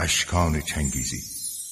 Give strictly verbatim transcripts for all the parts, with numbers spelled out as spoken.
اشکان چنگیزی.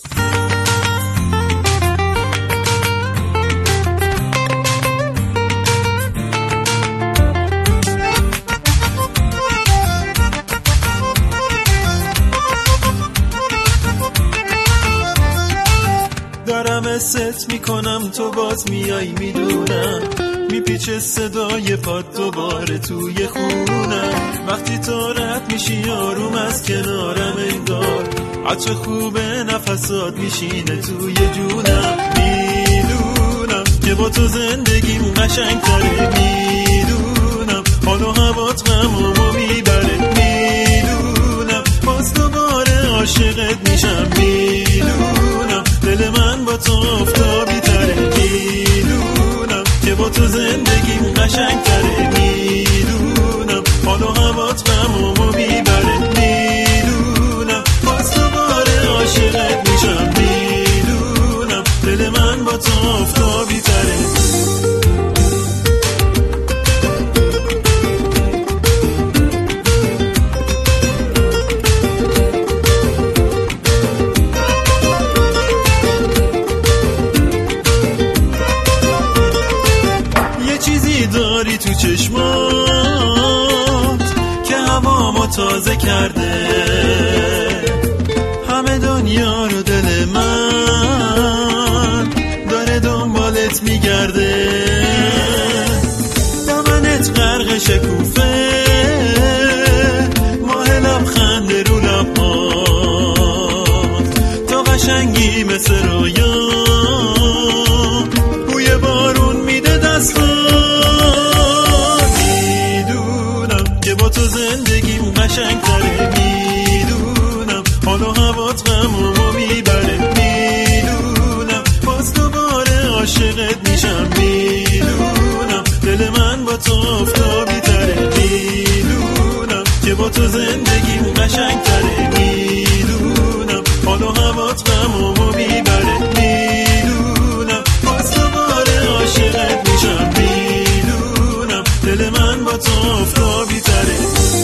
دارم است میکنم تو باز میای میدونم، میپیچه صدای پاد دوباره توی خونم. وقتی تو رد میشی آروم از کنارم انگار عطر خوبه نفسات میشینه توی جونم. میدونم که با تو زندگیم قشنگ تره، میدونم حال و هوات غمامو میبره، میدونم باز دوباره عاشقت میشم، میدونم دل من با تو آفتابی تره، میدونم که با تو زندگیم قشنگ تره، میدونم حال و هوات غمامو میبره، میدونم باز دوباره عاشقت میشم، میدونم دل من با تو آفتابی تره. داری تو چشمات که هوامو تازه کرده، همه دنیا رو دل من داره دنبالت میگرده. دامنت غرق شکوفه، ماه لبخند رو لبات، تو قشنگی مثل رویا، بوی بارون میده دستات. تو زندگیم قشنگ تره، میدونم حال و هوات غمامو میبره، میدونم باز دوباره عاشقت میشم، میدونم دل من با تو آفتابی تره، میدونم که با تو زندگیم قشنگ تره، میدونم حال و هوات غمامو میبره، میدونم باز دوباره عاشقت میشم، میدونم دل من با تو آفتابی تره.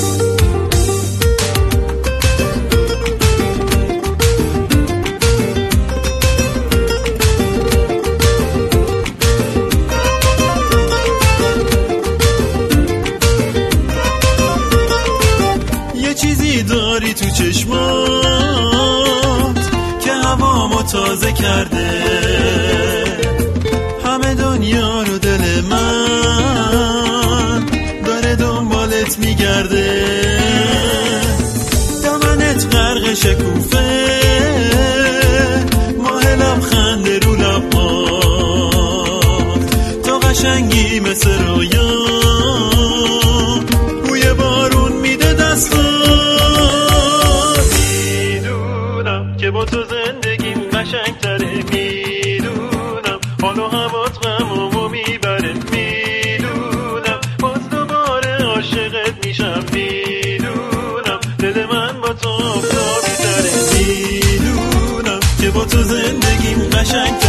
یه چیزی داری تو چشمات که هوامو تازه کرده، همه دنیا رو دل من داره دنبالت میگرده. دامنت غرق شکوفه، ماه لبخند رو لبات، تو قشنگی مثل رویا، بوی بارون میده دستات. میدونم که با تو زندگیم قشنگ تره، میدونم حال و هوات غمامو میبره، میدونم باز دوباره عاشقت میشم، میدونم دل من با تو آفتابی تره، میدونم که با تو زندگیم قشنگ